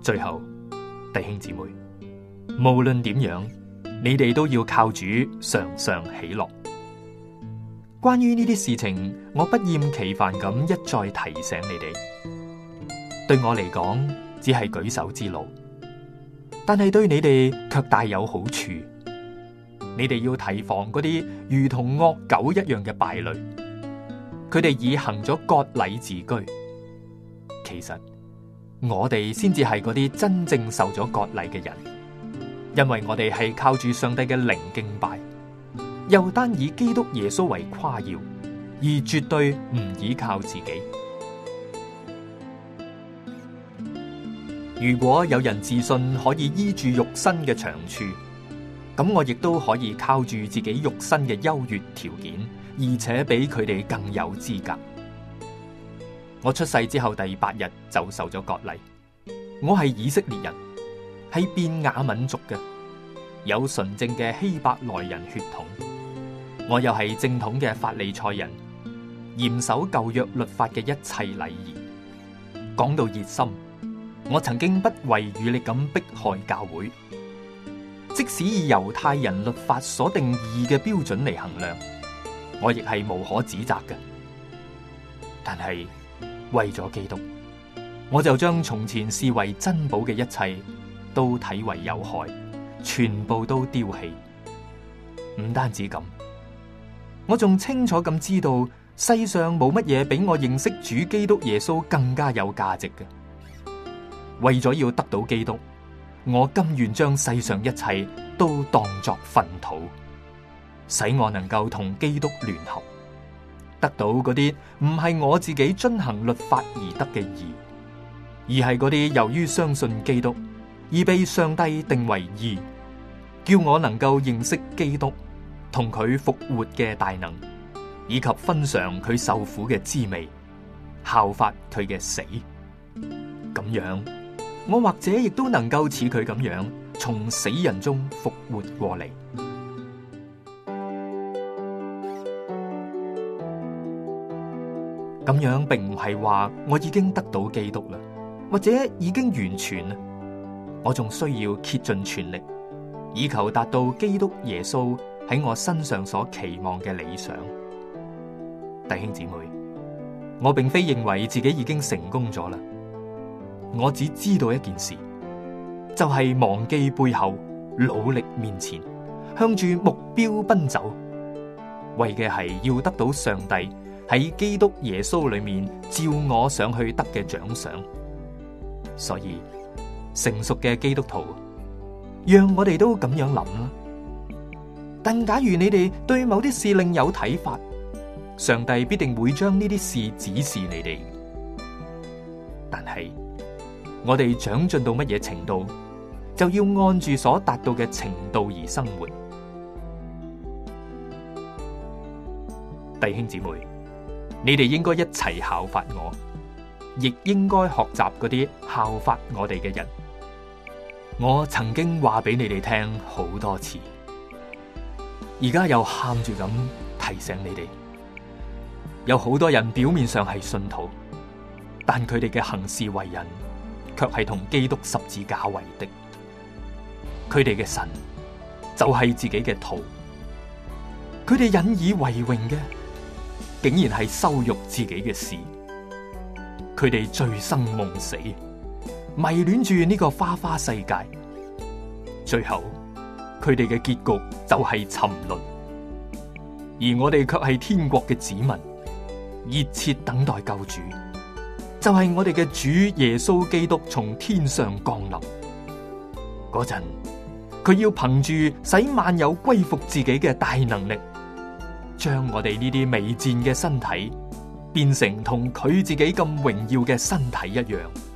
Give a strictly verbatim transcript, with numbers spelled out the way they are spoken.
最後，弟兄姊妹，無論點樣，你哋都要靠主常常喜樂。關於呢啲事情，我不厭其煩咁一再提醒你哋。對我嚟講，只係舉手之勞，但係對你哋卻大有好處。你哋要提防嗰啲如同惡狗一樣嘅敗類，佢哋已行咗割禮自居。其實我哋先至係嗰啲真正受咗割禮嘅人，因為我哋係靠住上帝嘅靈敬拜，又單以基督耶穌為誇耀，而絕對唔依靠自己。如果有人自信可以依住肉身嘅長處，咁我亦都可以靠住自己肉身嘅優越條件，而且比佢哋更有資格。我出世之後第八日就受咗割禮，我係以色列人，係便雅憫族嘅，有純正嘅希伯來人血統。我又係正統嘅法利賽人，嚴守舊約律法嘅一切禮儀。講到熱心，我曾經不遺餘力咁迫害教會，即使以猶太人律法所定義嘅標準嚟衡量，我亦係無可指責嘅。但係為咗基督，我就將從前視為珍寶嘅一切都睇為有害，全部都丟棄。唔單止咁，我仲清楚咁知道世上冇乜嘢比我認識主基督耶穌更加有價值嘅。為咗要得到基督，我甘願將世上一切都當作糞土，使我能夠同基督聯合，得到嗰啲唔係我自己遵行律法而得嘅義，而係嗰啲由於相信基督而被上帝定為義，叫我能夠認識基督同佢復活嘅大能，以及分享佢受苦嘅滋味，效法佢嘅死。咁樣，我或者亦都能夠似佢咁樣，從死人中復活過嚟。咁樣並唔係話我已經得到基督啦，或者已經完全啦。我仲需要竭盡全力，以求達到基督耶穌喺我身上所期望嘅理想。弟兄姊妹，我並非認為自己已經成功咗啦。我只知道一件事，就係忘記背後，努力面前，向住目標奔走，為嘅係要得到上帝喺基督耶穌裏面召我上去得嘅獎賞。所以成熟嘅基督徒，讓我哋都咁樣諗啦。但假如你哋對某啲事另有睇法，上帝必定會將呢啲事指示你哋。但係我哋長進到乜嘢程度，就要按住所達到嘅程度而生活。弟兄姊妹，你哋應該一齊效法我，亦應該學習嗰啲效法我哋嘅人。我曾經話俾你哋聽好多次，而家又喊住咁提醒你哋。有好多人表面上係信徒，但佢哋嘅行事為人卻係同基督十字架為敵。佢哋嘅神就係自己嘅徒，佢哋引以為榮嘅竟然係羞辱自己嘅事。佢哋醉生夢死，迷戀住呢個花花世界，最後佢哋嘅結局就係沉淪。而我哋卻係天國嘅子民，熱切等待救主，就係我哋嘅主耶穌基督從天上降臨嗰陣，佢要憑住使萬有歸服自己嘅大能力，將我哋呢啲微賤嘅身體變成同佢自己咁榮耀嘅身體一樣。